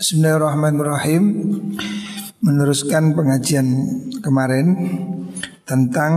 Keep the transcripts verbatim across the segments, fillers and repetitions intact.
Bismillahirrahmanirrahim. Meneruskan pengajian kemarin tentang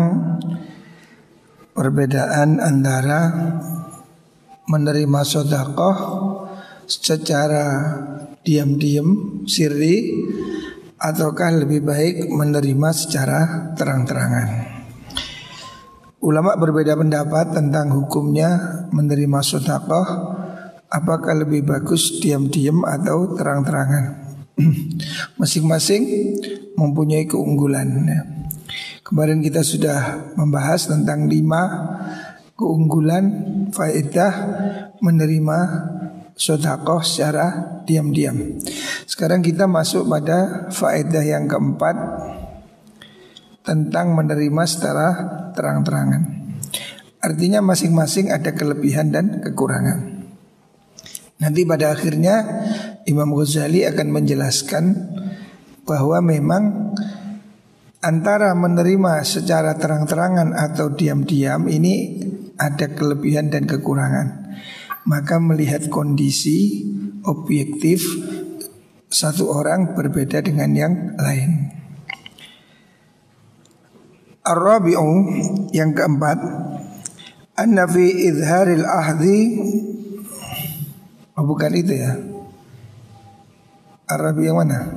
perbedaan antara menerima sedekah secara diam-diam, sirri, ataukah lebih baik menerima secara terang-terangan. Ulama berbeda pendapat tentang hukumnya menerima sedekah, apakah lebih bagus diam-diam atau terang-terangan. Masing-masing mempunyai keunggulan. Kemarin kita sudah membahas tentang lima keunggulan faedah menerima sedekah secara diam-diam. Sekarang kita masuk pada faedah yang keempat tentang menerima secara terang-terangan. Artinya masing-masing ada kelebihan dan kekurangan. Nanti pada akhirnya Imam Ghazali akan menjelaskan bahwa memang antara menerima secara terang-terangan atau diam-diam ini ada kelebihan dan kekurangan. Maka melihat kondisi objektif satu orang berbeda dengan yang lain. Ar-rabi'u, yang keempat, anna fi izharil ahdi. Oh, bukan itu ya. Ar-rabi' yang mana?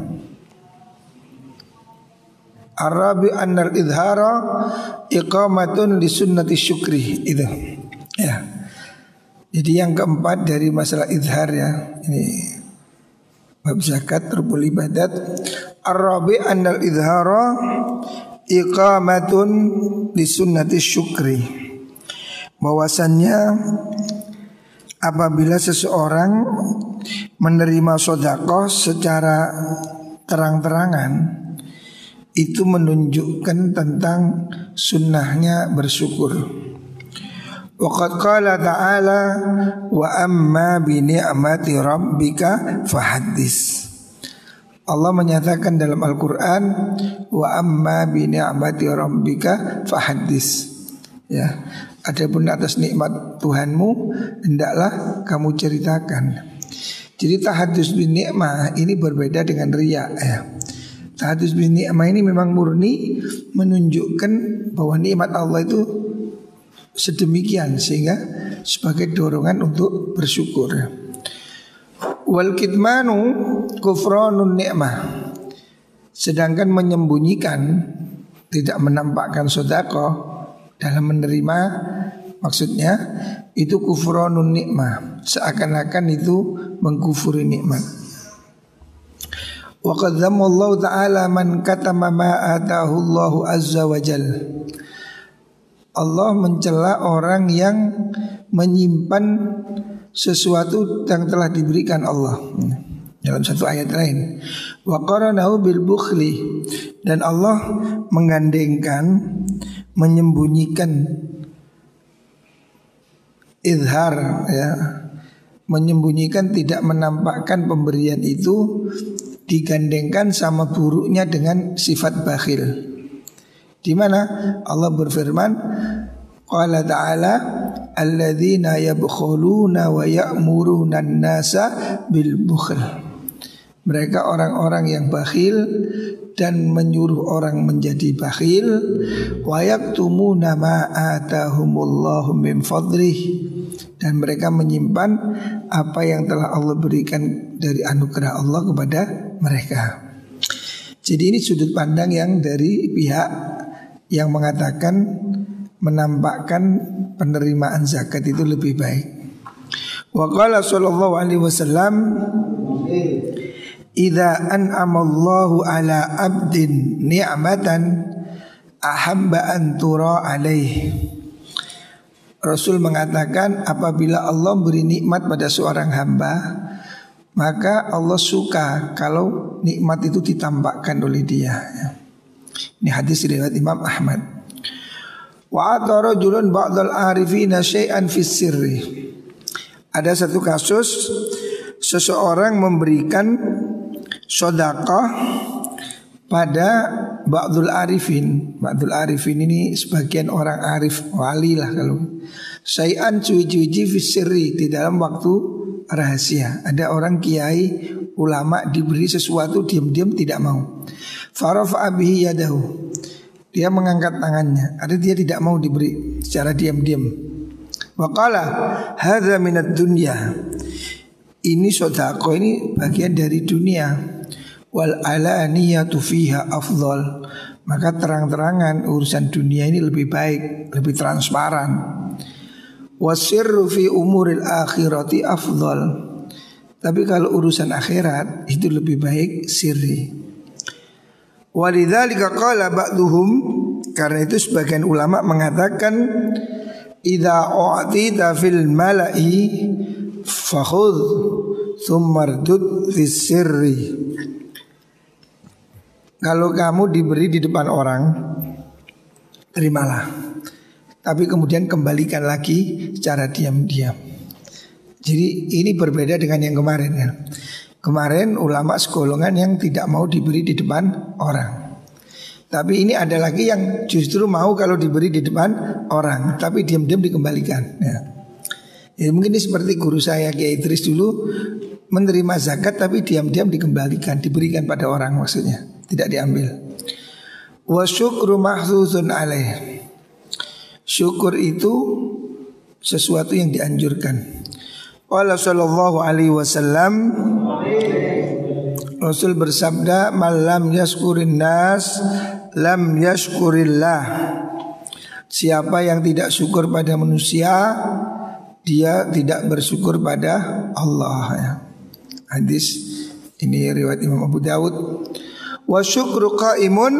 Ar-rabi' annal izhara iqamatun li sunnati syukri. Itu ya. Jadi yang keempat dari masalah izhar ya. Ini bab zakat, rukun ibadat. Ar-rabi' annal izhara iqamatun li sunnati syukri. Bahwasannya apabila seseorang menerima sedekah secara terang-terangan, itu menunjukkan tentang sunnahnya bersyukur. Waqad qala ta'ala wa amma bi ni'mati rabbika fahaddis. Allah menyatakan dalam Al-Quran, wa amma bi ni'mati rabbika fahaddis. Ya, adapun atas nikmat Tuhanmu hendaklah kamu ceritakan. Jadi tahadus bin ni'mah ini berbeda dengan riya ya. Tahadus bin ni'mah ini memang murni menunjukkan bahwa nikmat Allah itu sedemikian sehingga sebagai dorongan untuk bersyukur. Wal kitmanu kufranun ni'mah. Sedangkan menyembunyikan, tidak menampakkan sedekah dalam menerima, maksudnya itu kufranun nikmah, seakan-akan itu mengkufuri nikmat. Wa qad dhammallahu ta'ala man katama ma atahu Allahu azza wa jalla. Allah mencela orang yang menyimpan sesuatu yang telah diberikan Allah. Dalam satu ayat lain, wa qaranahu bil bukhli, dan Allah menggandengkan, menyembunyikan izhar ya, menyembunyikan, tidak menampakkan pemberian itu, digandengkan sama buruknya dengan sifat bakhil. Di mana Allah berfirman, qala ta'ala alladzina yabkhuluna wa ya'muruna an-nasa bil bukhl. Mereka orang-orang yang bakhil dan menyuruh orang menjadi bakhil. Wa yaktumuna ma atahumullahu min fadlih, dan mereka menyimpan apa yang telah Allah berikan dari anugerah Allah kepada mereka. Jadi ini sudut pandang yang dari pihak yang mengatakan menampakkan penerimaan zakat itu lebih baik. Wa qala sallallahu alaihi wasallam, idza an'amallahu ala abdin ni'matan ahabba an tura alaih. Rasul mengatakan apabila Allah beri nikmat pada seorang hamba, maka Allah suka kalau nikmat itu ditampakkan oleh dia. Ini hadis riwayat Imam Ahmad. Wa atara rajulun ba'dal arifina syai'an fis sirri. Ada satu kasus seseorang memberikan sedekah pada ba'dul arifin. Ba'dul arifin ini sebagian orang arif, wali lah kalau. Syai'an cuci-cuci fis sirri, di dalam waktu rahasia. Ada orang kiai ulama diberi sesuatu diam-diam tidak mau. Farafa'a bihi yadahu, dia mengangkat tangannya, artinya dia tidak mau diberi secara diam-diam. Wa qala hadza minad dunya, ini sedekah, ini bagian dari dunia. Wal alaniyatu fiha afdal, maka terang-terangan urusan dunia ini lebih baik, lebih transparan. Wasirru fi umuril akhirati afdal, tapi kalau urusan akhirat itu lebih baik sirri. Walidzalika qala ba'duhum, karena itu sebagian ulama mengatakan idza u'tita fil mala'i fakhudh thumma rdud fis sirri. Kalau kamu diberi di depan orang, terimalah, tapi kemudian kembalikan lagi secara diam-diam. Jadi ini berbeda dengan yang kemarin ya. Kemarin ulama segolongan yang tidak mau diberi di depan orang. Tapi ini ada lagi yang justru mau kalau diberi di depan orang, tapi diam-diam dikembalikan ya. Ya mungkin ini seperti guru saya Kiai Idris dulu, menerima zakat tapi diam-diam dikembalikan, diberikan pada orang maksudnya, tidak diambil. Wa syukru mahzuzun alaih, syukur itu sesuatu yang dianjurkan. Qala sallallahu alaihi wasallam, Rasul bersabda, "Man lam yashkurin nas lam yashkurillah." Siapa yang tidak syukur pada manusia, dia tidak bersyukur pada Allah ya. Hadis ini riwayat Imam Abu Dawud. Wa syukru qaimun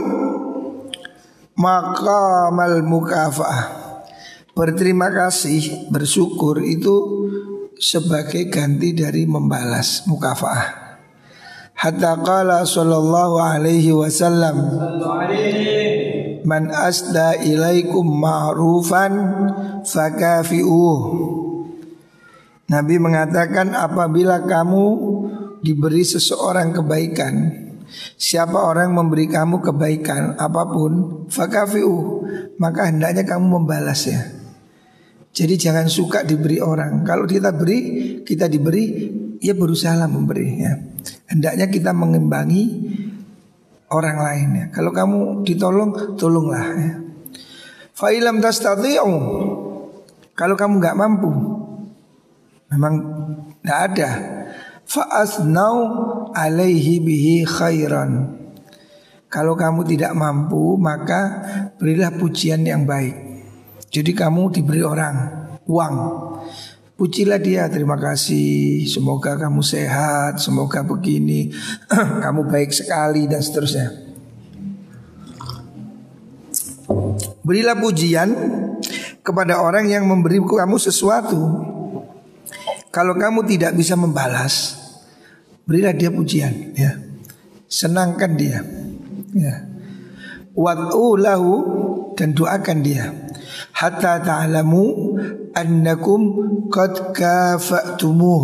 maqamal mukafaah. Berterima kasih, bersyukur itu sebagai ganti dari membalas, mukafaah. Hatta qala sallallahu alaihi wasallam, man asda ilaikum ma'rufan fakafi'uh. Nabi mengatakan apabila kamu diberi seseorang kebaikan, siapa orang memberi kamu kebaikan apapun, fakafi'uh, maka hendaknya kamu membalas ya. Jadi jangan suka diberi orang. Kalau kita beri, kita diberi, ya berusaha memberi ya. Hendaknya kita mengimbangi orang lain ya. Kalau kamu ditolong, tolonglah ya. Fa ilam tastati'u, kalau kamu nggak mampu, memang nggak ada, fa asnau alaihi bihi khairan. Kalau kamu tidak mampu, maka berilah pujian yang baik. Jadi kamu diberi orang uang, pujilah dia, terima kasih, semoga kamu sehat, semoga begini, kamu baik sekali dan seterusnya. Berilah pujian kepada orang yang memberi kamu sesuatu. Kalau kamu tidak bisa membalas, berilah dia pujian ya. Senangkan dia ya. Wad'u lahu, dan doakan dia. Hatta ta'lamu annakum qad kafa'tumuh.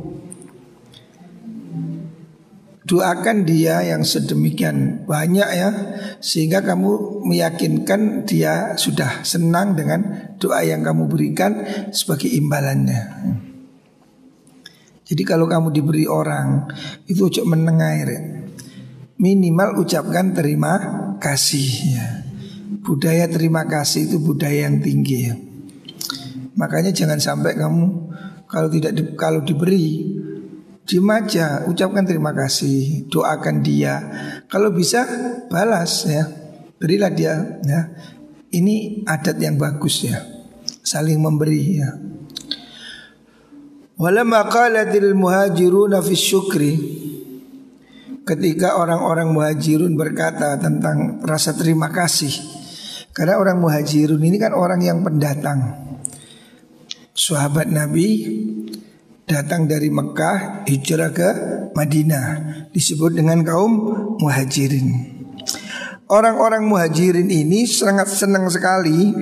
Doakan dia yang sedemikian banyak ya, sehingga kamu meyakinkan dia sudah senang dengan doa yang kamu berikan sebagai imbalannya. Jadi kalau kamu diberi orang, itu ojo menengair, minimal ucapkan terima kasih ya. Budaya terima kasih itu budaya yang tinggi ya. Makanya jangan sampai kamu kalau tidak di, kalau diberi, diam aja, ucapkan terima kasih, doakan dia. Kalau bisa balas ya, berilah dia ya. Ini adat yang bagus ya, saling memberi ya. Walamma qalatil muhajiruna fi syukri, ketika orang-orang muhajirun berkata tentang rasa terima kasih. Karena orang muhajirun ini kan orang yang pendatang. Sahabat Nabi datang dari Mekah hijrah ke Madinah, disebut dengan kaum muhajirin. Orang-orang muhajirin ini sangat senang sekali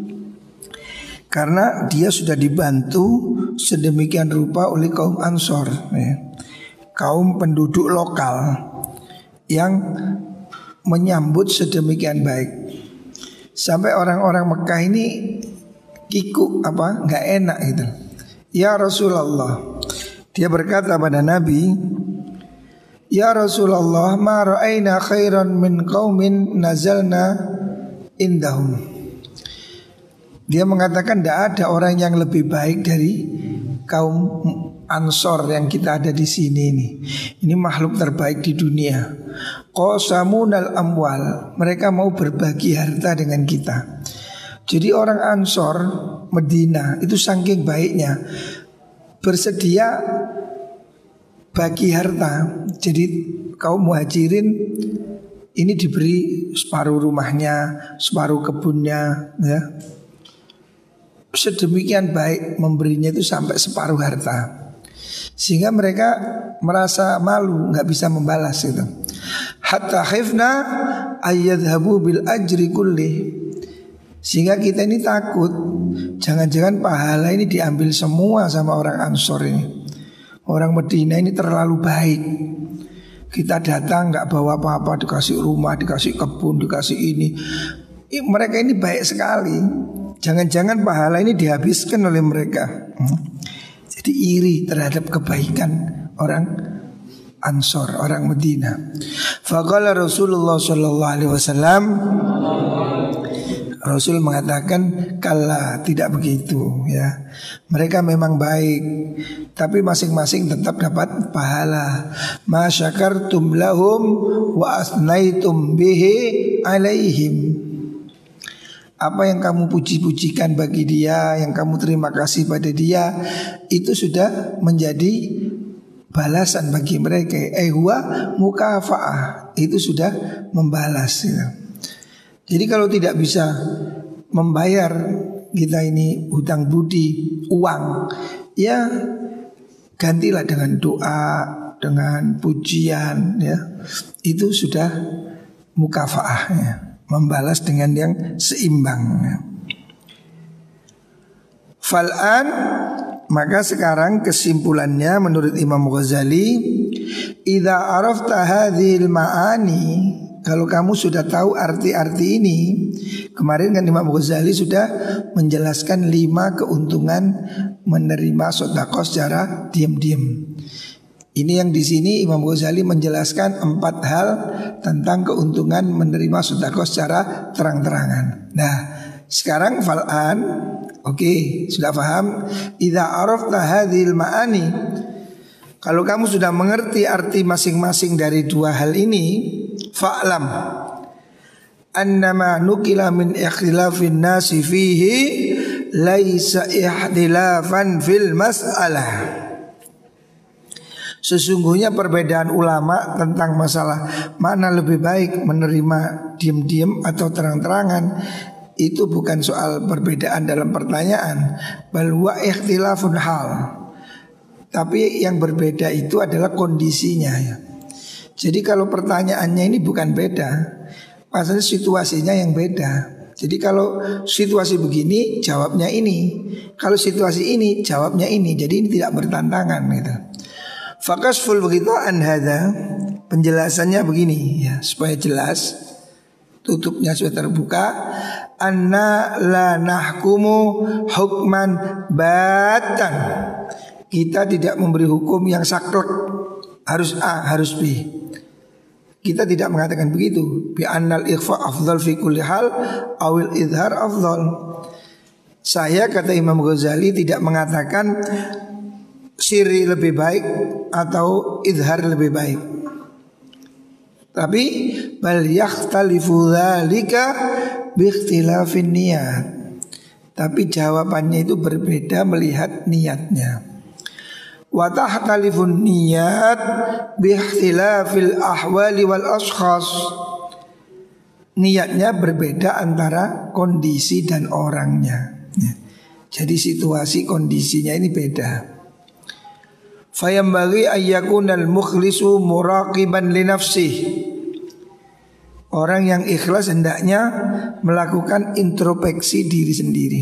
karena dia sudah dibantu sedemikian rupa oleh kaum Ansor ya. Kaum penduduk lokal yang menyambut sedemikian baik. Sampai orang-orang Mekah ini kiku apa nggak enak gitu. Ya Rasulullah, dia berkata pada Nabi, Ya Rasulullah, ma ra'ayna khairan min qaumin nazalna indahum. Dia mengatakan tidak ada orang yang lebih baik dari kaum Ansor yang kita ada di sini ini. Ini makhluk terbaik di dunia. Qasamunal amwal, mereka mau berbagi harta dengan kita. Jadi orang Ansor Medina itu saking baiknya bersedia bagi harta. Jadi kaum muhajirin ini diberi separuh rumahnya, separuh kebunnya, ya. Sedemikian baik memberinya itu sampai separuh harta, sehingga mereka merasa malu, nggak bisa membalas itu. Hatta khifna ayyadhabu bil ajri kulli, sehingga kita ini takut jangan-jangan pahala ini diambil semua sama orang Ansor ini. Orang Medina ini terlalu baik. Kita datang nggak bawa apa-apa, dikasih rumah, dikasih kebun, dikasih ini. Mereka ini baik sekali. Jangan-jangan pahala ini dihabiskan oleh mereka. hmm. Jadi iri terhadap kebaikan orang Ansor, orang Medina. Faqala Rasulullah sallallahu alaihi wasallam, Rasul mengatakan kalla, tidak begitu ya. Mereka memang baik, tapi masing-masing tetap dapat pahala. Ma syakartum lahum wa asnaitum bihi alaihim. Apa yang kamu puji-pujikan bagi dia, yang kamu terima kasih pada dia, itu sudah menjadi balasan bagi mereka. Eh huwa mukafaah, itu sudah membalas ya. Jadi kalau tidak bisa membayar kita ini hutang budi uang, ya gantilah dengan doa, dengan pujian ya. Itu sudah mukafaah ya. Membalas dengan yang seimbang. Fal'an, maka sekarang kesimpulannya menurut Imam Ghazali, idza arafta hadhil ma'ani, kalau kamu sudah tahu arti-arti ini. Kemarin kan Imam Ghazali sudah menjelaskan lima keuntungan menerima sedekah secara diam-diam. Ini yang di sini Imam Ghazali menjelaskan empat hal tentang keuntungan menerima sedekah secara terang-terangan. Nah, sekarang fal'an, oke, okay, sudah paham. Idza arafta hadhil ma'ani, kalau kamu sudah mengerti arti masing-masing dari dua hal ini, fa'lam annama nukila min ikhtilafin nasi fihi laisa ikhtilafan fil mas'alah. Sesungguhnya perbedaan ulama tentang masalah mana lebih baik menerima diam-diam atau terang-terangan itu bukan soal perbedaan dalam pertanyaan, bal huwa ikhtilafun hal. Tapi yang berbeda itu adalah kondisinya ya. Jadi kalau pertanyaannya ini bukan beda, masalah situasinya yang beda. Jadi kalau situasi begini jawabnya ini, kalau situasi ini jawabnya ini. Jadi ini tidak bertantangan gitu. Fakasful begitu an hadza, penjelasannya begini ya supaya jelas, tutupnya sudah terbuka. Anna la nahkumu hukman batan, kita tidak memberi hukum yang saklek, harus A harus B. Kita tidak mengatakan begitu. Bi annal ikhfa afdal fi kulli hal awil idhar afdal. Saya kata Imam Ghazali tidak mengatakan siri lebih baik atau idhar lebih baik, tapi bal yakhtalifu dzalika bi ikhtilafin niyat. Tapi jawabannya itu berbeda melihat niatnya. Wa tahtalifun niyat bi ikhtilafil ahwali wal ashkhas. Niatnya berbeda antara kondisi dan orangnya. Jadi situasi kondisinya ini beda. Fayambaghi ayyakunal mukhlisu muraqiban li nafsih. Orang yang ikhlas hendaknya melakukan introspeksi diri sendiri.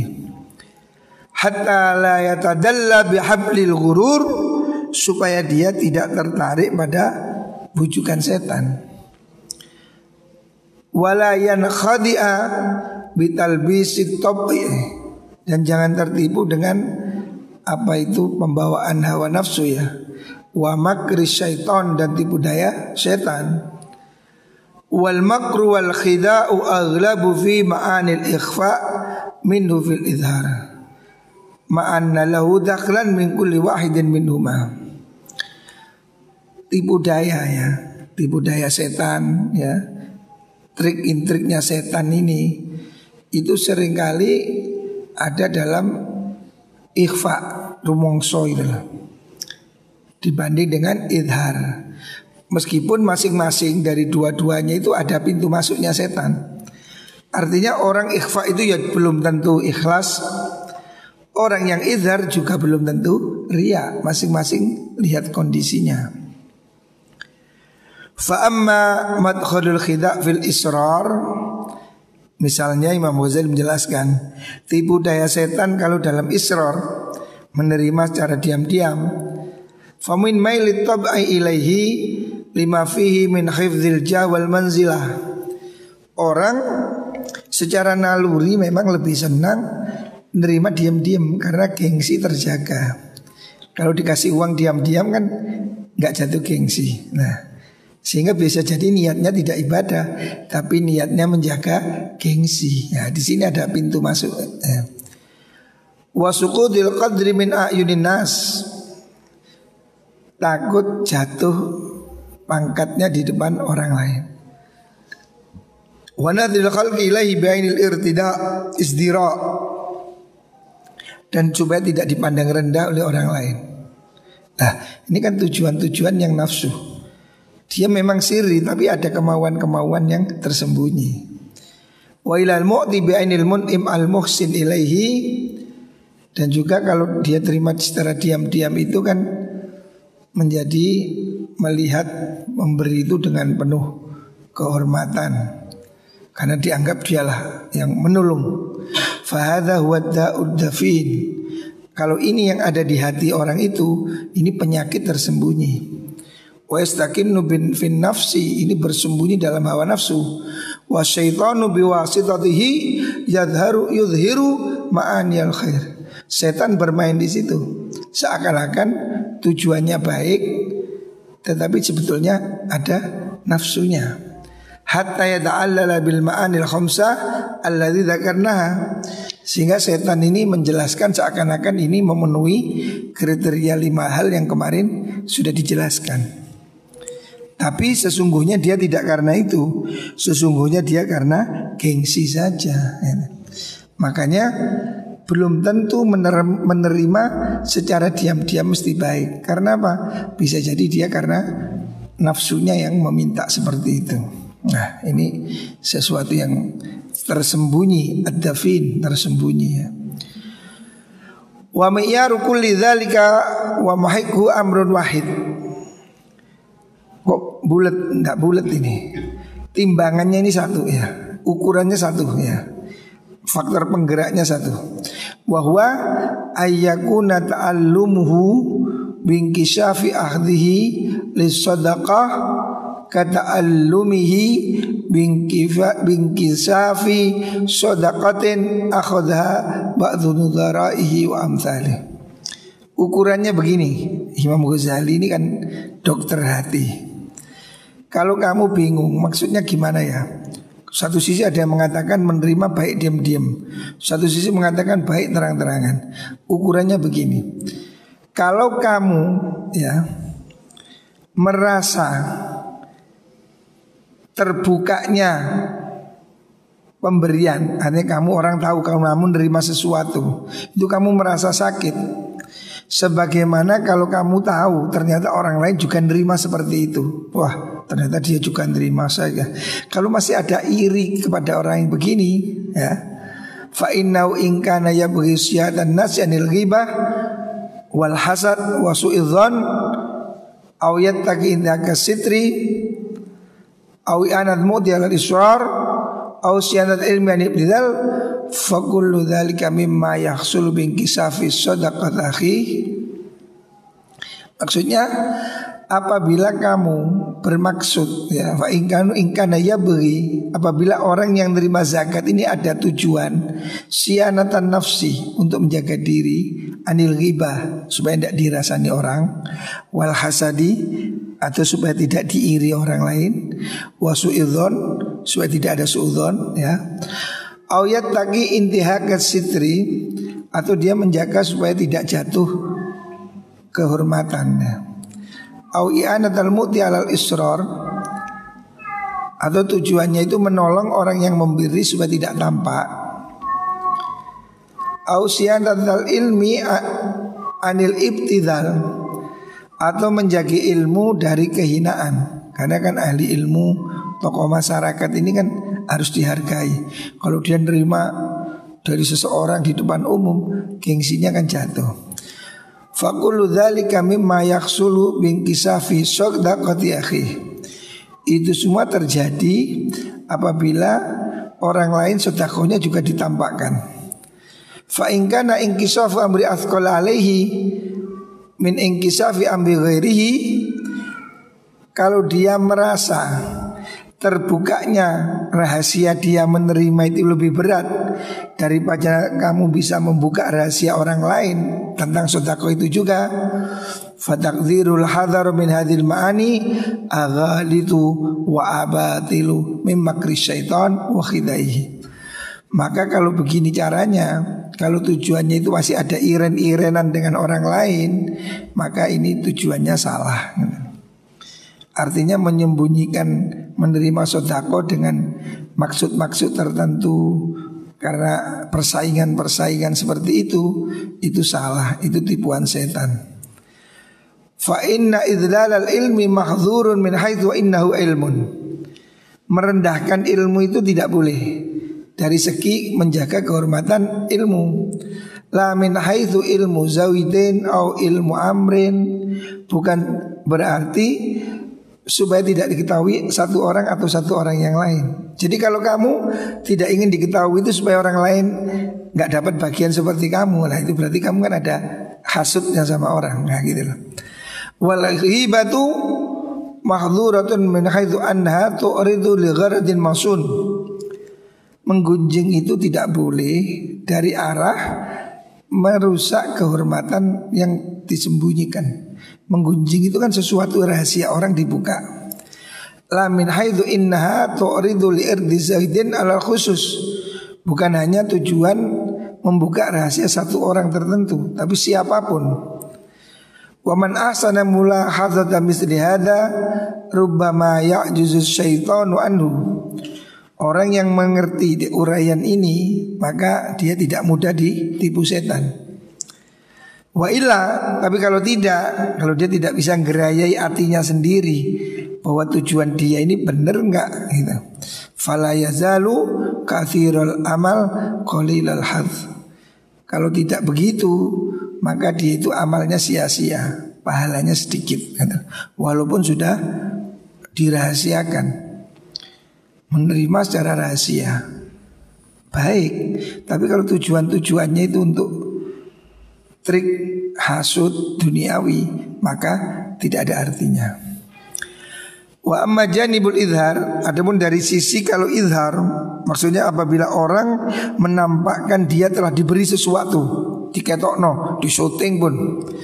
Hatta la yatadalla bihablil ghurur, supaya dia tidak tertarik pada bujukan setan. Wala yankhadi'a bitalbisit tab'i, dan jangan tertipu dengan apa itu pembawaan hawa nafsu ya. wa makri syaiton, dan tipu daya setan. Wal makru wal khida'u aghlabu fi ma'anil ikhfa minhu fil idhar ma'anna lahu dakhlan min kulli wahidin minhuma. Tipu daya ya, tipu daya setan ya, trik-intriknya setan ini itu seringkali ada dalam ikhfa, rumongso itu lah, dibanding dengan idhar. Meskipun masing-masing dari dua-duanya itu ada pintu masuknya setan. Artinya orang ikhfa itu ya belum tentu ikhlas, orang yang idhar juga belum tentu riya. Masing-masing lihat kondisinya. Fa amma madkhulul khida' fil israr, misalnya Imam Ghazali menjelaskan tipu daya setan kalau dalam israr, menerima secara diam-diam. Famin mailit tab'i ilaihi lima fihi min hifdzil jah wal manzilah. Orang secara naluri memang lebih senang menerima diam-diam karena gengsi terjaga. Kalau dikasih uang diam-diam kan nggak jatuh gengsi. Nah, sehingga bisa jadi niatnya tidak ibadah, tapi niatnya menjaga gengsi. Ya, di sini ada pintu masuk. Ya. Wa suqudil qadri min a'yunin nas, takut jatuh pangkatnya di depan orang lain. Wa nadhil khalqi ilaihi bi'ainil irtida' izdira', dan supaya tidak dipandang rendah oleh orang lain. Nah, ini kan tujuan-tujuan yang nafsu. Dia memang sirri tapi ada kemauan-kemauan yang tersembunyi. Wa ilal mu'ti bi'ainil mun'im al-muhsin ilaihi, dan juga kalau dia terima secara diam-diam itu kan menjadi melihat memberi itu dengan penuh kehormatan karena dianggap dialah yang menolong. Fahadha huwa da'ud dafin. Kalau ini yang ada di hati orang itu, ini penyakit tersembunyi. Wa yastakinnu bin fin nafsi, ini bersembunyi dalam hawa nafsu. Wa syaitanu biwasitatihi yadharu yudhiru ma'aniyal khair. Setan bermain di situ seakan-akan tujuannya baik, tetapi sebetulnya ada nafsunya. Hatta yata'allala bil ma'anil khamsah alladzi dzakarnaha, sehingga setan ini menjelaskan seakan-akan ini memenuhi kriteria lima hal yang kemarin sudah dijelaskan. Tapi sesungguhnya dia tidak karena itu, sesungguhnya dia karena gengsi saja. Makanya belum tentu menerima secara diam-diam mesti baik. Karena apa? Bisa jadi dia karena nafsunya yang meminta seperti itu. Nah, ini sesuatu yang tersembunyi, ad-dafin, tersembunyi ya. Wa mi'yaru kulli dzalika wa mahikhu amrun wahid. Kok bulat, enggak bulat ini. Timbangannya ini satu ya. Ukurannya satu ya. Faktor penggeraknya satu. Wa huwa ayyakuna ta'allumuhu binkishafi ahdhihi lis-sadaqah kata'allumihi binkisafi sadaqatin akhadha ba'dhu nudharaihi wa amthalihi. Ukurannya begini, Imam Ghazali ini kan dokter hati. Kalau kamu bingung maksudnya gimana ya, satu sisi ada yang mengatakan menerima baik diam-diam, satu sisi mengatakan baik terang-terangan. Ukurannya begini, kalau kamu ya merasa terbukanya pemberian, artinya kamu orang tahu kamu namun menerima sesuatu, itu kamu merasa sakit. Sebagaimana kalau kamu tahu ternyata orang lain juga nerima seperti itu. Wah, ternyata dia juga nerima saya. Kalau masih ada iri kepada orang yang begini ya, fa innau in kana yabghi syiatan nas anil ghibah wal hasad wa su'idzan aw yattaqi indaka sitri aw i'anat mudi al israr aw syianat ilmi an ibdal fa kullu dzalika mimma yahsul bin kisafi sadaqat akhi. Maksudnya apabila kamu bermaksud ya, fa ingkanu ingkana ya beri, apabila orang yang menerima zakat ini ada tujuan sianatan nafsi, untuk menjaga diri, anil ghibah, supaya tidak dirasani orang, wal hasadi, atau supaya tidak diiri orang lain, wasu'idzon, supaya tidak ada suudzon ya, au yattaqi intihakat sitri, atau dia menjaga supaya tidak jatuh kehormatannya, au i'anatal muti alal israr, atau tujuannya itu menolong orang yang memberi supaya tidak tampak, au siyanatal ilmi anil ibtidal, atau menjaga ilmu dari kehinaan. Karena kan ahli ilmu, tokoh masyarakat ini kan harus dihargai. Kalau dia nerima dari seseorang di depan umum, gengsinya kan jatuh. Faqulu dzalika mimma yakhsulu bin kisafi sadaqati akhi. Itu semua terjadi apabila orang lain sedekahnya juga ditampakkan. Fa in kana inkisafu amri athqal alaihi min inkisafi amri ghairihi, kalau dia merasa terbukanya rahasia dia menerima itu lebih berat daripada kamu bisa membuka rahasia orang lain tentang sedekah itu juga, fatakdzirul hadar min hadhil ma'ani aghalitu wa abatilu mim makri syaitan wa khidaihi. Maka kalau begini caranya, kalau tujuannya itu masih ada iren-irenan dengan orang lain, maka ini tujuannya salah. Artinya menyembunyikan menerima sedekah dengan maksud-maksud tertentu karena persaingan-persaingan seperti itu, itu salah, itu tipuan setan. Fa inna idlalal ilmi mahdzurun min haitsu innahu ilmun. Merendahkan ilmu itu tidak boleh dari segi menjaga kehormatan ilmu. La min haitsu ilmu zawidin au ilmu amrin, bukan berarti supaya tidak diketahui satu orang atau satu orang yang lain. Jadi kalau kamu tidak ingin diketahui itu supaya orang lain nggak dapat bagian seperti kamu, nah itu berarti kamu kan ada hasudnya sama orang, nah gitu loh. Wal ghibatu mahdzuratun min haitsu anha tu'ridu li gharadin masun. Menggunjing itu tidak boleh dari arah merusak kehormatan yang disembunyikan. Menggunjing itu kan sesuatu rahasia orang dibuka. La min haitsu innaha tu'ridu li irdi zaidin ala khusus. Bukan hanya tujuan membuka rahasia satu orang tertentu, tapi siapapun. Wa man ahsana mulahadzata misli hadza rubbama ya'juzu syaitanu anhu. Orang yang mengerti uraian ini, maka dia tidak mudah ditipu setan. Wa illa, tapi kalau tidak, kalau dia tidak bisa ngerayai hatinya sendiri bahwa tujuan dia ini benar enggak gitu. Fala yazalu katsirul amal qalilal hadz. Kalau tidak begitu, maka dia itu amalnya sia-sia, pahalanya sedikit gitu. Walaupun sudah dirahasiakan, menerima secara rahasia baik, tapi kalau tujuan-tujuannya itu untuk trik hasud duniawi, maka tidak ada artinya. Wa amma janibul izhar, adapun dari sisi kalau izhar, maksudnya apabila orang menampakkan dia telah diberi sesuatu, diketokno, di syuting pun,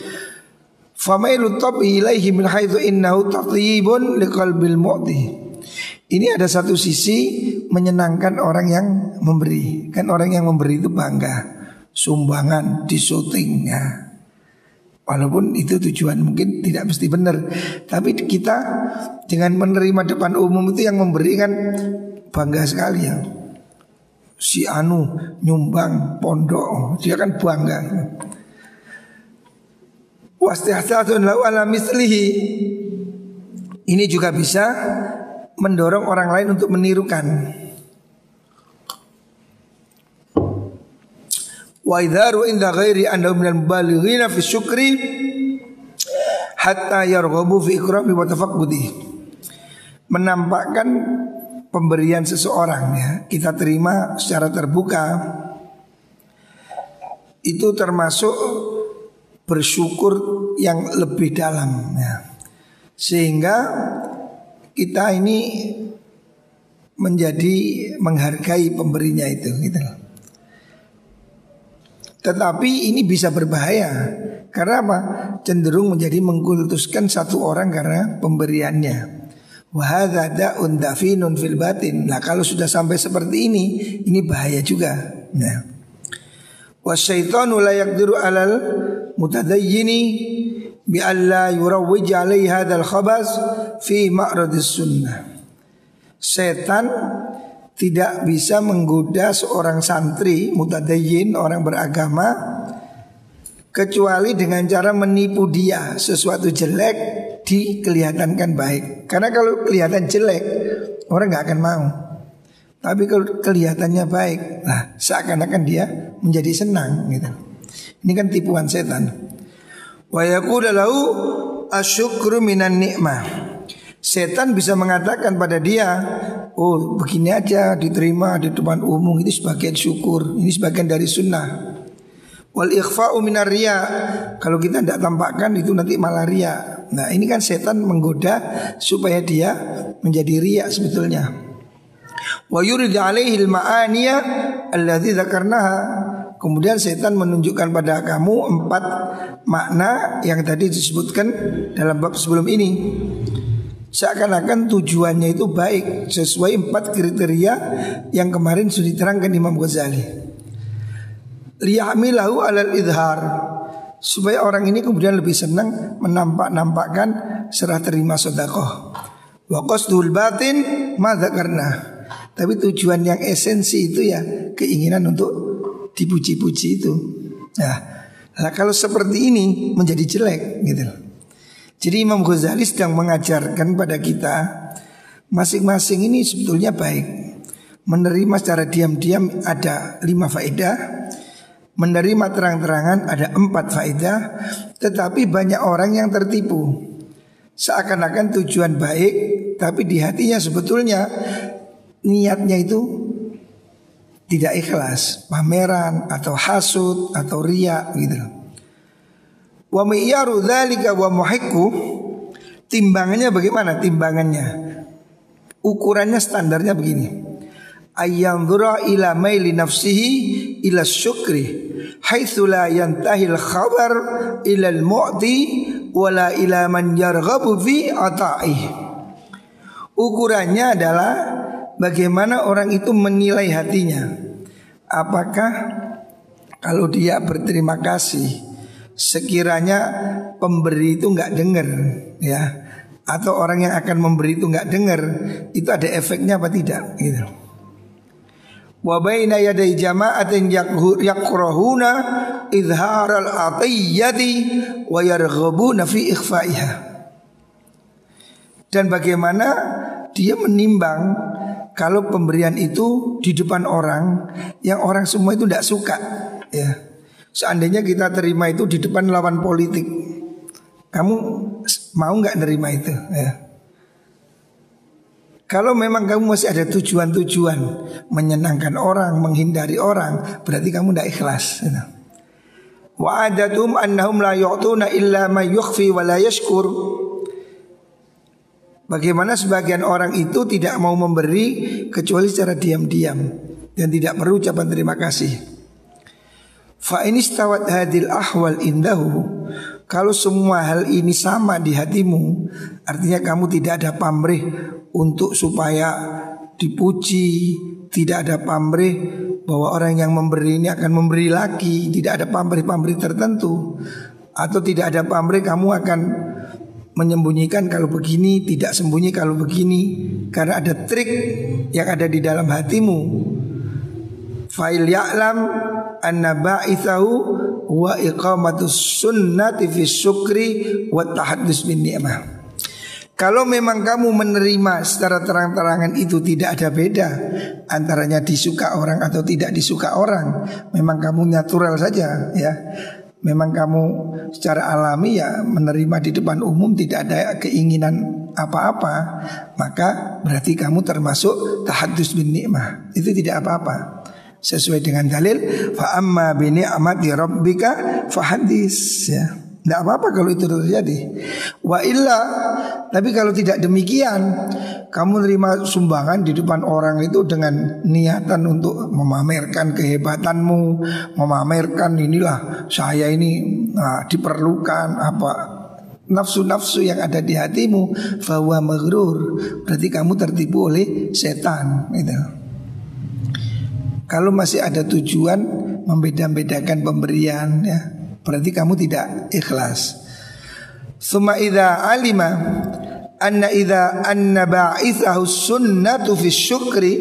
famailu tabi ilaihi min haitsu innahu tatyibun liqalbil mu'ti. Ini ada satu sisi menyenangkan orang yang memberi. Kan orang yang memberi itu bangga, sumbangan di syuting ya. Walaupun itu tujuan mungkin tidak mesti benar, tapi kita dengan menerima depan umum itu yang memberi kan bangga sekali ya. Si anu nyumbang pondok, dia kan bangga. Wastihsatun lahu ala mislihi. Ini juga bisa mendorong orang lain untuk menirukan. Wa idharu inda ghairi annahu minal mubalighina fi syukri hatta yarghabu fi ikrami wa tafaqqudi. Menampakkan pemberian seseorang ya, kita terima secara terbuka, itu termasuk bersyukur yang lebih dalam ya. sehingga kita ini menjadi menghargai pemberinya itu gitu. Tetapi ini bisa berbahaya. Karena apa? Cenderung menjadi mengkultuskan satu orang karena pemberiannya. Wa hadza da'un dafinun fil batin. Nah, kalau sudah sampai seperti ini, ini bahaya juga. Nah. Wasyaitanu la yaqdiru 'alal mutadayyini bi alla yurawwij 'alaihi hadzal khabas fi ma'radis sunnah. Setan tidak bisa menggoda seorang santri mutadayyin, orang beragama, kecuali dengan cara menipu dia sesuatu jelek dikelihatankan baik. Karena kalau kelihatan jelek orang nggak akan mau. Tapi kalau kelihatannya baik, nah seakan-akan dia menjadi senang gitu. Ini kan tipuan setan. Wa yaqulu lahu asyukru minan ni'mah. Setan bisa mengatakan pada dia, oh begini aja diterima di depan umum, itu sebagian syukur, ini sebagian dari sunnah. Wal ikhfa'u minar riya, kalau kita tidak tampakkan itu nanti malah riya. Nah ini kan setan menggoda supaya dia menjadi riya sebetulnya. Wa yurid alaihi al-ma'aniya alladzi dzakarnaha. Kemudian setan menunjukkan pada kamu empat makna yang tadi disebutkan dalam bab sebelum ini. Seakan-akan tujuannya itu baik, sesuai empat kriteria yang kemarin sudah diterangkan Imam Ghazali. Liyahmilahu alal idhar, supaya orang ini kemudian lebih senang menampak-nampakkan serah terima sedekah. Wa qasdul batin ma dzakarna. Tapi tujuan yang esensi itu ya keinginan untuk dipuji-puji itu. Nah, nah kalau seperti ini menjadi jelek gitu. Jadi Imam Ghazali sedang mengajarkan pada kita masing-masing ini sebetulnya baik. Menerima secara diam-diam ada lima faedah, menerima terang-terangan ada empat faedah. Tetapi banyak orang yang tertipu, seakan-akan tujuan baik, tapi di hatinya sebetulnya niatnya itu tidak ikhlas, pameran atau hasud atau riya gitu. Wa mi'yaru dzalika wa muhiqqu, timbangannya bagaimana? Timbangannya, ukurannya, standarnya begini. Ayyanzura ila maili nafsihi ila syukri haitsu la yantahil khabar ila al-mu'ti wala ila man yarghabu fi ata'i. Ukurannya adalah bagaimana orang itu menilai hatinya. Apakah kalau dia berterima kasih sekiranya pemberi itu nggak dengar, ya, atau orang yang akan memberi itu nggak dengar, itu ada efeknya apa tidak? Gitu. Wa baina yaday jama'atin yakrahuna izharal atiyati wa yarghabuna fi ikhfa'iha. Dan bagaimana dia menimbang kalau pemberian itu di depan orang yang orang semua itu tidak suka, ya. Seandainya kita terima itu di depan lawan politik, kamu mau nggak nerima itu? Ya. Kalau memang kamu masih ada tujuan-tujuan menyenangkan orang, menghindari orang, berarti kamu tidak ikhlas. Ya. Wa adatum annahum la yu'tuna illa ma yukhfi wa la yashkur. Bagaimana sebagian orang itu tidak mau memberi kecuali secara diam-diam dan tidak perlu ucapan terima kasih. Fa in istawat hadil ahwal indahu, kalau semua hal ini sama di hatimu, artinya kamu tidak ada pamrih untuk supaya dipuji, tidak ada pamrih bahwa orang yang memberi ini akan memberi lagi, tidak ada pamrih-pamrih tertentu, atau tidak ada pamrih kamu akan menyembunyikan kalau begini, tidak sembunyi kalau begini, karena ada trik yang ada di dalam hatimu. Fa'il ya'lam anna ba'ithahu wa iqamatus sunnati fi syukri wa tahaddus bin ni'mah. Kalau memang kamu menerima secara terang-terangan itu tidak ada beda antaranya disuka orang atau tidak disuka orang, memang kamu natural saja, ya. Memang kamu secara alami ya menerima di depan umum, tidak ada keinginan apa-apa, maka berarti kamu termasuk tahaddus bin ni'mah. Itu tidak apa-apa. Sesuai dengan dalil fa amma bi ni'mati rabbika fahadis, ya. Tidak apa-apa kalau itu terjadi. Wa illa, Tapi kalau tidak demikian, kamu terima sumbangan di depan orang itu dengan niatan untuk memamerkan kehebatanmu, memamerkan inilah saya ini nah, diperlukan apa nafsu-nafsu yang ada di hatimu, fahuwa maghrur, berarti kamu tertipu oleh setan gitu. Kalau masih ada tujuan membeda-bedakan pemberian ya, berarti kamu tidak ikhlas. Summa idza alima anna idza anna ba'ithahu sunnatu fi syukri,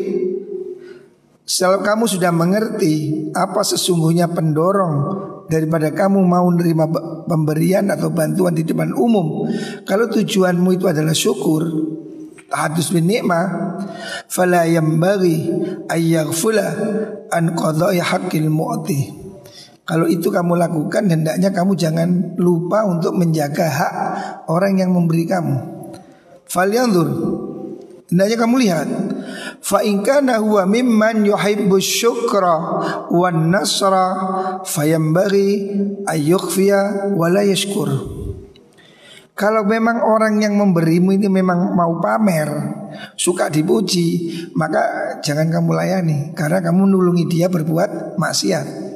kalau kamu sudah mengerti apa sesungguhnya pendorong daripada kamu mau menerima pemberian atau bantuan di depan umum, kalau tujuanmu itu adalah syukur, tahadus bin nikmah, fala yambaghi ayyaghfula an qada'i haqqil mu'ti. Kalau itu kamu lakukan, hendaknya kamu jangan lupa untuk menjaga hak orang yang memberi kamu. Falyanzur, hendaknya kamu lihat, fa in kana huwa mimman yuhibbu syukra wan nasra fayambaghi ayyukhfiya wa la yashkur. Kalau memang orang yang memberimu ini memang mau pamer, suka dipuji, maka jangan kamu layani, karena kamu nulungi dia berbuat maksiat.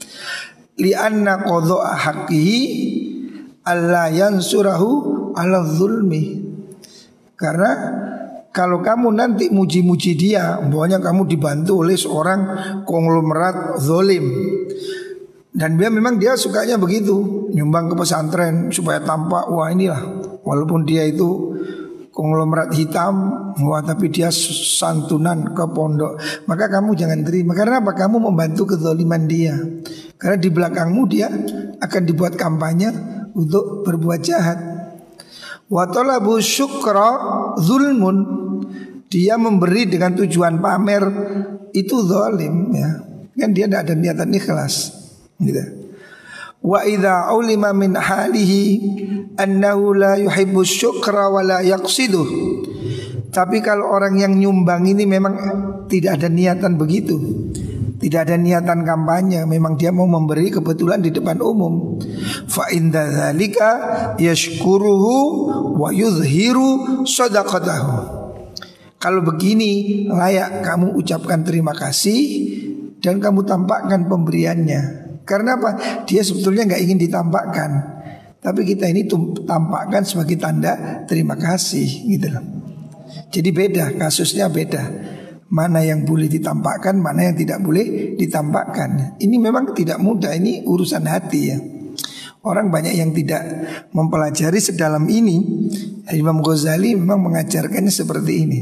Li'anna qadha'a haqqihi alla yansurahu ala zulmi. Karena kalau kamu nanti muji-muji dia, pokoknya kamu dibantu oleh seorang konglomerat zalim, dan dia memang dia sukanya begitu, nyumbang ke pesantren supaya tampak wah inilah, walaupun dia itu konglomerat hitam, wah tapi dia santunan ke pondok, maka kamu jangan terima. Karena apa? Kamu membantu kezaliman dia. Karena di belakangmu dia akan dibuat kampanye untuk berbuat jahat. Wa talabu syukra zulmun, dia memberi dengan tujuan pamer itu zalim ya. Kan dia tidak ada niatan ikhlas gitu. Wa idza ulima min halihi annahu la yuhibbu syukra wa la yaqsiduh. Tapi kalau orang yang nyumbang ini memang tidak ada niatan begitu, tidak ada niatan kampanye, memang dia mau memberi kebetulan di depan umum, fa inda dzalika yashkuruhu wa yuzhiru shadaqatahu. Kalau begini layak kamu ucapkan terima kasih dan kamu tampakkan pemberiannya. Karena apa? Dia sebetulnya nggak ingin ditampakkan, tapi kita ini tampakkan sebagai tanda terima kasih gitu loh. Jadi beda, kasusnya beda. Mana yang boleh ditampakkan, mana yang tidak boleh ditampakkan. Ini memang tidak mudah, ini urusan hati ya. Orang banyak yang tidak mempelajari sedalam ini. Imam Ghazali memang mengajarkannya seperti ini.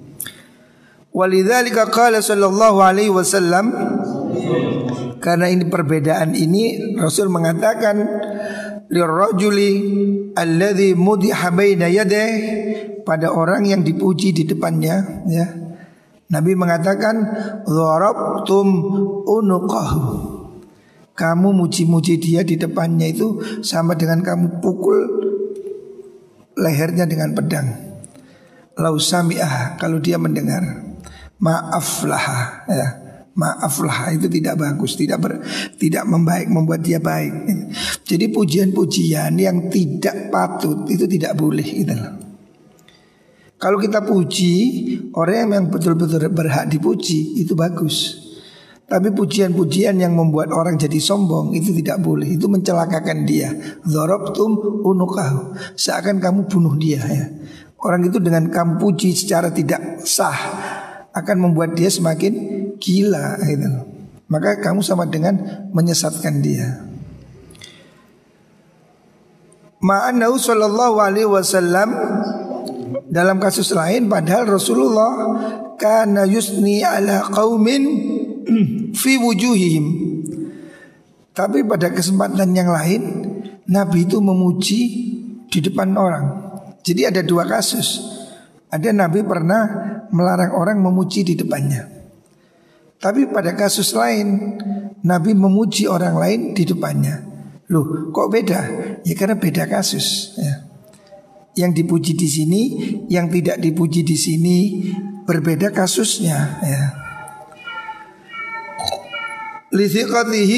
Walidzalika qala sallallahu alaihi wasallam, karena ini perbedaan ini Rasul mengatakan lirrajuli alladzi mudiha baina yadayhi, pada orang yang dipuji di depannya ya. Nabi mengatakan dharabtum unuqahu, kamu muji-muji dia di depannya itu sama dengan kamu pukul lehernya dengan pedang. Lau sami'ah, kalau dia mendengar, maaflah ya. Maaflah itu tidak bagus, tidak ber, tidak membaik, membuat dia baik. Jadi pujian-pujian yang tidak patut itu tidak boleh gitu. Kalau kita puji orang yang betul-betul berhak dipuji itu bagus. Tapi pujian-pujian yang membuat orang jadi sombong itu tidak boleh, itu mencelakakan dia. Dzarabtum unuqahu, seakan kamu bunuh dia ya. Orang itu dengan kamu puji secara tidak sah akan membuat dia semakin gila gitu. Maka kamu sama dengan menyesatkan dia. Ma'anahu sallallahu alaihi wasallam, dalam kasus lain padahal Rasulullah kana yusni ala qaumin fi wujuhihim, tapi pada kesempatan yang lain Nabi itu memuji di depan orang. Jadi ada dua kasus. Ada Nabi pernah melarang orang memuji di depannya, tapi pada kasus lain Nabi memuji orang lain di depannya. Loh, kok beda? Ya karena beda kasus ya. Yang dipuji di sini, yang tidak dipuji di sini, berbeda kasusnya ya. Li thiqatihi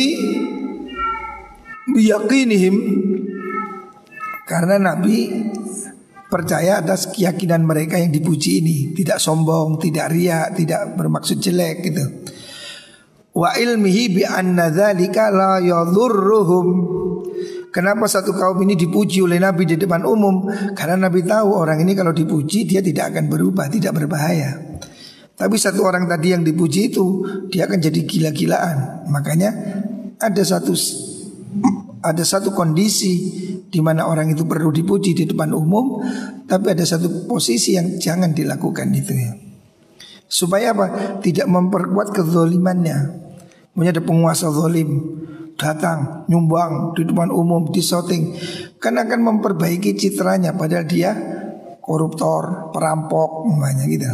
bi yaqinihim, karena Nabi percaya atas keyakinan mereka yang dipuji ini, tidak sombong, tidak riya, tidak bermaksud jelek gitu. Wa ilmihi bi anna dzalika la yadhurruhum. Kenapa satu kaum ini dipuji oleh Nabi di depan umum? Karena Nabi tahu orang ini kalau dipuji dia tidak akan berubah, tidak berbahaya. Tapi satu orang tadi yang dipuji itu dia akan jadi gila-gilaan. Makanya ada satu ada satu kondisi di mana orang itu perlu dipuji di depan umum, tapi ada satu posisi yang jangan dilakukan itu ya. Supaya apa? Tidak memperkuat kezalimannya. Punya ada penguasa zalim datang nyumbang di depan umum, disoting, kan akan memperbaiki citranya padahal dia koruptor, perampok umpamanya gitu.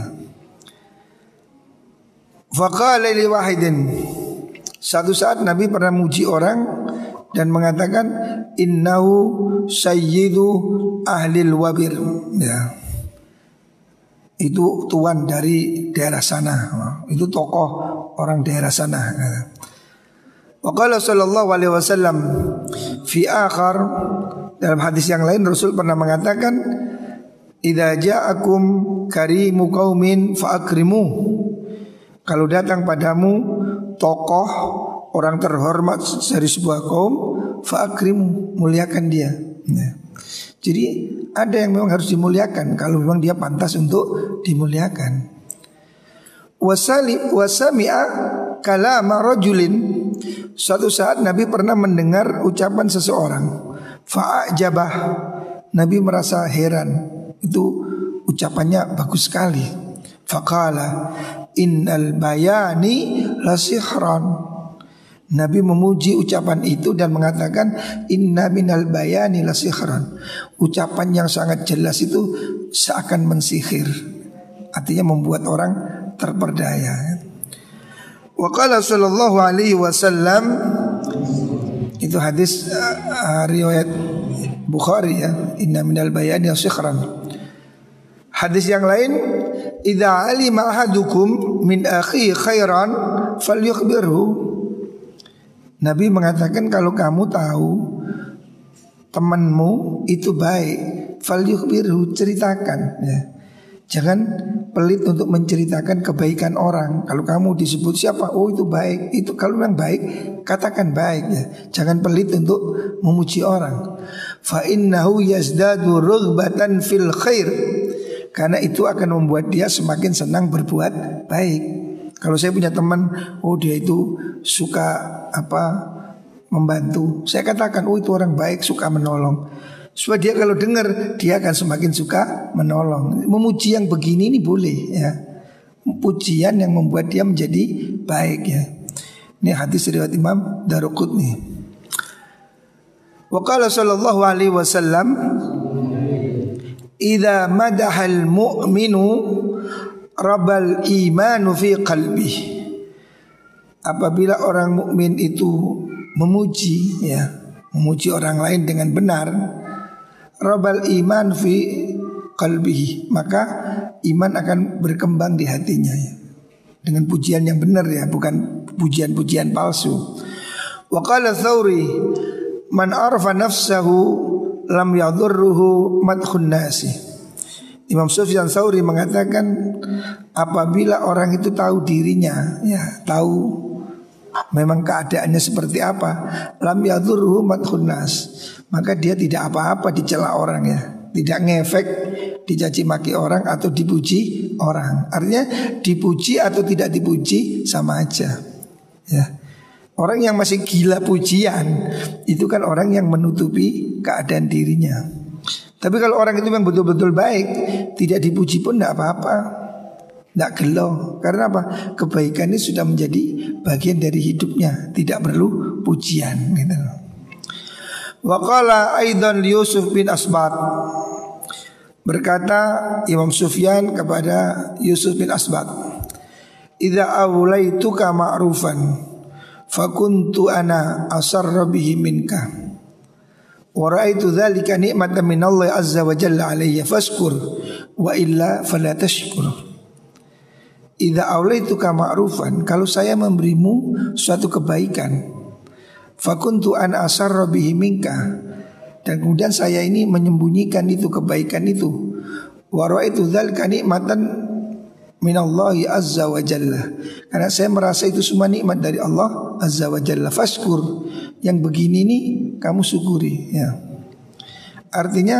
Faqala li wahidin, satu saat Nabi pernah muji orang dan mengatakan innahu sayyidu ahlil wabir ya. Itu tuan dari daerah sana, itu tokoh orang daerah sana. Waqala sallallahu alaihi wasallam fi akhar, dalam hadis yang lain Rasul pernah mengatakan idza ja'akum karimu qaumin fa akrimu. Kalau datang padamu tokoh orang terhormat dari sebuah kaum, fa'akrimu, muliakan dia. Nah, jadi ada yang memang harus dimuliakan kalau memang dia pantas untuk dimuliakan. Wasali wasami'a kalama rajulin. Suatu saat Nabi pernah mendengar ucapan seseorang, fa'ajabah. Nabi merasa heran, itu ucapannya bagus sekali. Faqala innal bayani lasihran. Nabi memuji ucapan itu dan mengatakan inna minal bayani lasihran. Ucapan yang sangat jelas itu seakan mensihir, artinya membuat orang terperdaya. Wa qala sallallahu alaihi wasallam, itu hadis uh, riwayat Bukhari ya, inna minal bayani lasihran. Hadis yang lain, idza alima ahadukum min akhi khairan falyukhbirhu. Nabi mengatakan kalau kamu tahu temanmu itu baik, falyukhbirhu, ceritakan ya. Jangan pelit untuk menceritakan kebaikan orang. Kalau kamu disebut siapa, oh itu baik, itu kalau memang baik katakan baik ya. Jangan pelit untuk memuji orang. Fa innahu yazdadu rughbatan fil khair. Karena itu akan membuat dia semakin senang berbuat baik. Kalau saya punya teman, oh dia itu suka apa membantu, saya katakan oh itu orang baik, suka menolong. Supaya dia kalau dengar dia akan semakin suka menolong. Memuji yang begini ini boleh ya. Pujian yang membuat dia menjadi baik ya. Ini hadis riwayat Imam Daruqutni. Wa qala sallallahu alaihi wasallam idza madahal mu'minu rabal imanu fi qalbih. Apabila orang mukmin itu memuji ya, memuji orang lain dengan benar, rabal iman fi qalbihi, maka iman akan berkembang di hatinya ya. Dengan pujian yang benar ya, bukan pujian-pujian palsu. Wa qala Tsauri man arafa nafsahu lam yadurruhu madhun nasi. Imam Sufyan Tsauri mengatakan apabila orang itu tahu dirinya ya, tahu memang keadaannya seperti apa, lam yadurruhu madhun nas, maka dia tidak apa-apa dicela orang ya, tidak ngefek dicaci maki orang atau dipuji orang. Artinya dipuji atau tidak dipuji sama aja ya. Orang yang masih gila pujian itu kan orang yang menutupi keadaan dirinya. Tapi kalau orang itu yang betul-betul baik, tidak dipuji pun tidak apa-apa, tidak gelo. Karena apa? Kebaikan ini sudah menjadi bagian dari hidupnya, tidak perlu pujian gitu. Wa qala aidan Yusuf bin Asbat, berkata Imam Sufyan kepada Yusuf bin Asbat, idza awlaituka ma'rufan fakuntu ana asarra bihi minka wa ra'aitu dzalika ni'matan minallahi azza wa jalla alayya fashkur wa illa fala tashkur. Idza awlaituka ma'rufan, kalau saya memberimu suatu kebaikan, fakuntu ana asarra bihi minka, Dan kemudian saya ini menyembunyikan itu kebaikan itu. Wa ra'aitu dzalika nikmatan minallahi azza wa jalla. Karena saya merasa itu semua nikmat dari Allah azza wa jalla. Fashkur, yang begini nih kamu syukuri ya. Artinya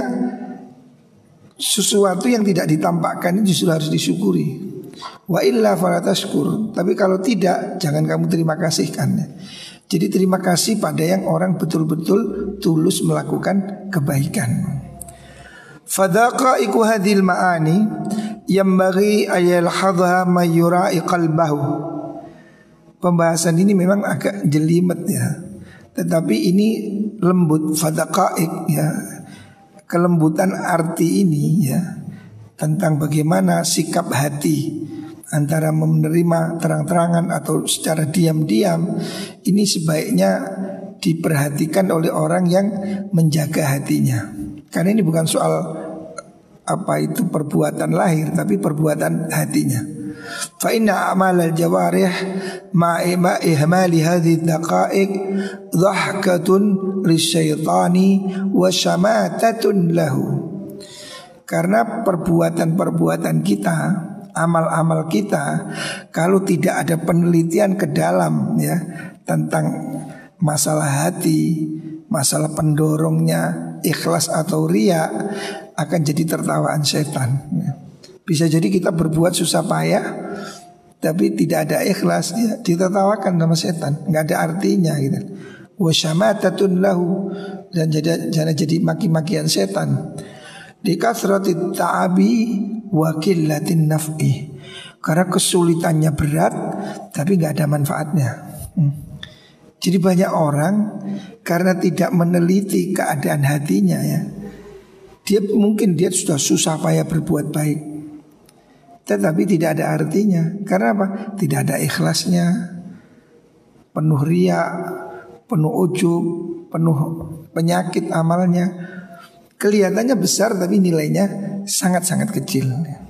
sesuatu yang tidak ditampakkan itu justru harus disyukuri. Wa illa fala tashkur. Tapi kalau tidak, jangan kamu terima kasihkan. Jadi terima kasih pada yang orang betul-betul tulus melakukan kebaikan. Fadaqaiqu hadhil ma'ani yambaghi ayalhadha may yura'i qalbahu. Pembahasan ini memang agak jelimet ya, tetapi ini lembut. Fadaqaiq ya, kelembutan arti ini ya, tentang bagaimana sikap hati antara menerima terang-terangan atau secara diam-diam. Ini sebaiknya diperhatikan oleh orang yang menjaga hatinya. Karena ini bukan soal apa itu perbuatan lahir, tapi perbuatan hatinya. Fa inna a'malal jawarih ma'a ihmali hadhihi daqaiq dhahkatun lisyaitani wa syamatatun lahu. Karena perbuatan-perbuatan kita, amal-amal kita, kalau tidak ada penelitian ke dalam ya tentang masalah hati, masalah pendorongnya, ikhlas atau riya, akan jadi tertawaan setan. Bisa jadi kita berbuat susah payah tapi tidak ada ikhlas ya, ditertawakan sama setan, nggak ada artinya gitu. Wa syamatatun lahu, dan jadi jangan jadi maki-makian setan. Di kasratit ta'abi wa qillatin naf'i, karena kesulitannya berat tapi nggak ada manfaatnya. hmm. Jadi banyak orang karena tidak meneliti keadaan hatinya ya, dia mungkin dia sudah susah payah berbuat baik, tetapi tidak ada artinya. Karena apa? Tidak ada ikhlasnya, penuh riya, penuh ujub, penuh penyakit amalnya. Kelihatannya besar tapi nilainya sangat-sangat kecil.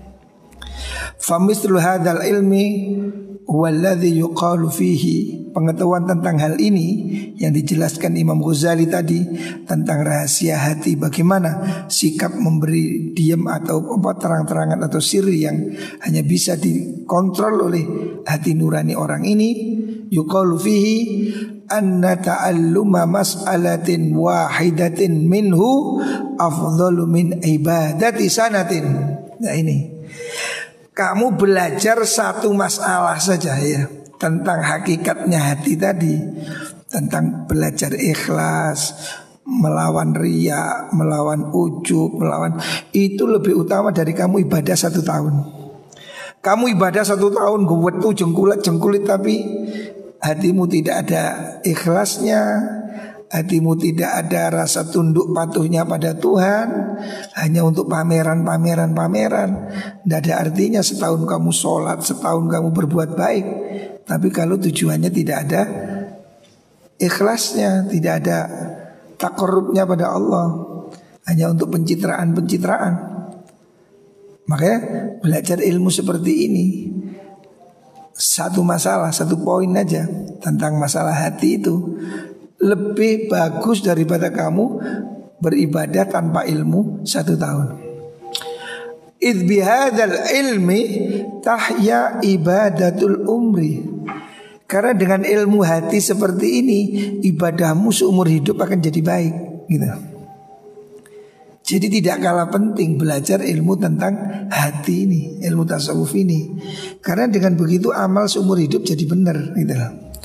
Famithlu hadzal ilmi walladzi yuqalu fihi, pengetahuan tentang hal ini yang dijelaskan Imam Ghazali tadi tentang rahasia hati, bagaimana sikap memberi diam atau apa terang-terangan atau sirri yang hanya bisa dikontrol oleh hati nurani orang ini. Yuqalu fihi anna ta'alluma mas'alatin wahidatin minhu afdalu min ibadati sanatin. Nah ini, kamu belajar satu masalah saja ya tentang hakikatnya hati tadi, tentang belajar ikhlas, melawan riya, melawan ujub, melawan itu lebih utama dari kamu ibadah satu tahun. Kamu ibadah satu tahun gue jengkulat jengkulit tapi hatimu tidak ada ikhlasnya, hatimu tidak ada rasa tunduk patuhnya pada Tuhan, hanya untuk pameran-pameran pameran. Tidak ada artinya setahun kamu sholat, setahun kamu berbuat baik, tapi kalau tujuannya tidak ada ikhlasnya, tidak ada takarrubnya pada Allah, hanya untuk pencitraan-pencitraan. Makanya belajar ilmu seperti ini, satu masalah, satu poin aja tentang masalah hati itu lebih bagus daripada kamu beribadah tanpa ilmu satu tahun. Idh bihadzal ilmi tahya ibadatul umri, karena dengan ilmu hati seperti ini ibadahmu seumur hidup akan jadi baik gitu. Jadi tidak kalah penting belajar ilmu tentang hati ini, ilmu tasawuf ini, karena dengan begitu amal seumur hidup jadi benar gitu.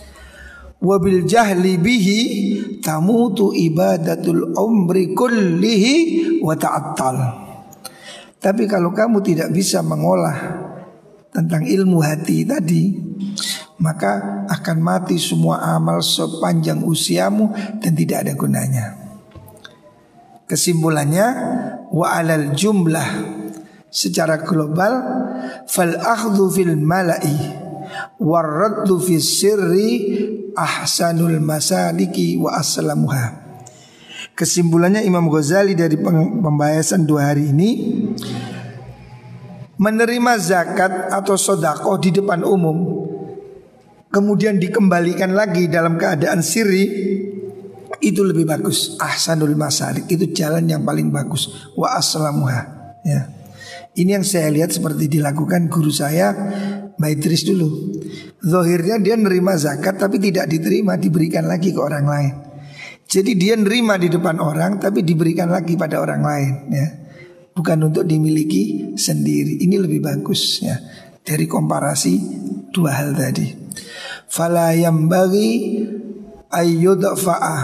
Wabil jahli bihi tamutu ibadatul umri kullihi wa ta'attal. Tapi kalau kamu tidak bisa mengolah tentang ilmu hati tadi, maka akan mati semua amal sepanjang usiamu dan tidak ada gunanya. Kesimpulannya, wa alal jumlah, secara global, fal akhdhu fil mala'i warraddu fis sirri ahsanul masaliki wa aslamuha. Kesimpulannya Imam Ghazali dari pembahasan dua hari ini, menerima zakat atau sedekah di depan umum kemudian dikembalikan lagi dalam keadaan sirri itu lebih bagus. Ahsanul masalik, itu jalan yang paling bagus. Wa aslamuha, ya. Ini yang saya lihat seperti dilakukan guru saya Mbak Idris dulu. Zahirnya dia nerima zakat tapi tidak diterima, diberikan lagi ke orang lain. Jadi dia nerima di depan orang tapi diberikan lagi pada orang lain, ya. Bukan untuk dimiliki sendiri. Ini lebih bagus, ya, dari komparasi dua hal tadi. Fala yambaghi ayyudfa'ah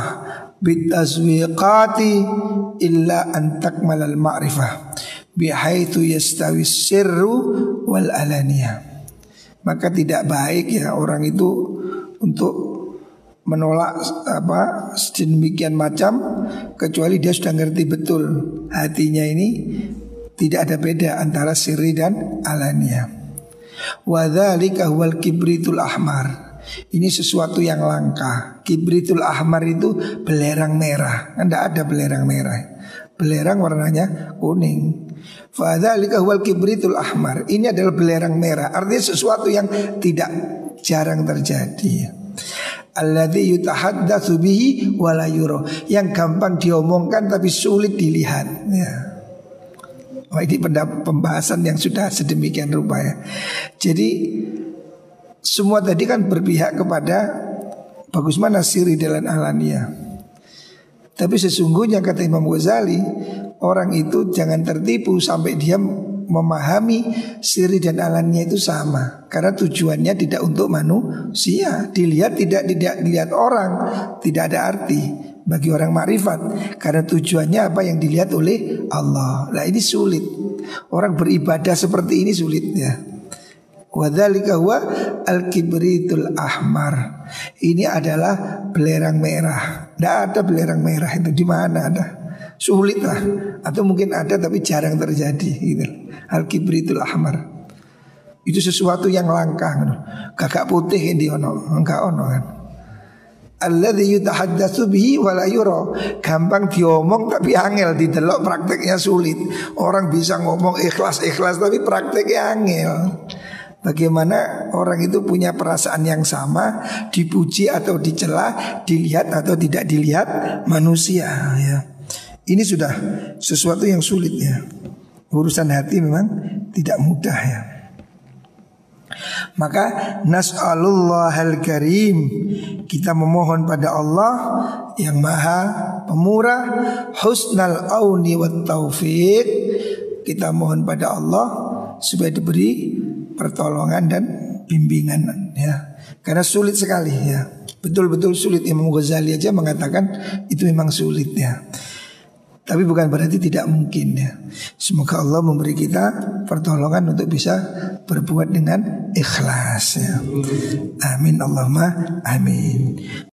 bitazwiqati illa an takmalal ma'rifah bihaitsu yastawi sirru wal alaniyah. Maka tidak baik, ya, orang itu untuk menolak apa sedemikian macam kecuali dia sudah ngerti betul hatinya ini tidak ada beda antara sirri dan alaniyah. Wa dzalika huwal kibritul ahmar. Ini sesuatu yang langka. Kibritul ahmar itu belerang merah. Kan tidak ada belerang merah. Belerang warnanya kuning. Fa dzalika huwal kibritul ahmar. Ini adalah belerang merah. Artinya sesuatu yang tidak jarang terjadi. Alladzi yutahaddatsu bihi wa la yura. Yang gampang diomongkan tapi sulit dilihat, ya. Oh, ini pembahasan yang sudah sedemikian rupa, ya. Jadi semua tadi kan berpihak kepada bagus mana siri dan alaniyah. Tapi sesungguhnya kata Imam Ghazali, orang itu jangan tertipu sampai dia memahami siri dan alaniyah itu sama. Karena tujuannya tidak untuk manusia. Dilihat tidak tidak dilihat orang, tidak ada arti bagi orang makrifat. Karena tujuannya apa yang dilihat oleh Allah. Nah ini sulit. Orang beribadah seperti ini sulit, ya. Wadzalika huwa al-kibritul ahmar. Ini adalah belerang merah. Tidak ada belerang merah itu di mana ada? Sulit lah. Atau mungkin ada tapi jarang terjadi, gitu. Al-kibritul ahmar. Itu sesuatu yang langka, gitu. Gagak putih ini ono, enggak ono kan. Alladzi yutahaddatsu bihi wa la yura. Gampang diomong tapi angel didelok, prakteknya sulit. Orang bisa ngomong ikhlas-ikhlas tapi prakteknya angel. Bagaimana orang itu punya perasaan yang sama, dipuji atau dicela, dilihat atau tidak dilihat manusia, ya. Ini sudah sesuatu yang sulit, ya. Urusan hati memang tidak mudah, ya. Maka nas'alullahal karim, kita memohon pada Allah yang maha pemurah, husnal auni wat taufiq. Kita mohon pada Allah supaya diberi pertolongan dan bimbingan, ya. Karena sulit sekali, ya. Betul-betul sulit. Imam Ghazali aja mengatakan itu memang sulit, ya. Tapi bukan berarti tidak mungkin, ya. Semoga Allah memberi kita pertolongan untuk bisa berbuat dengan ikhlas, ya. Amin Allahumma amin.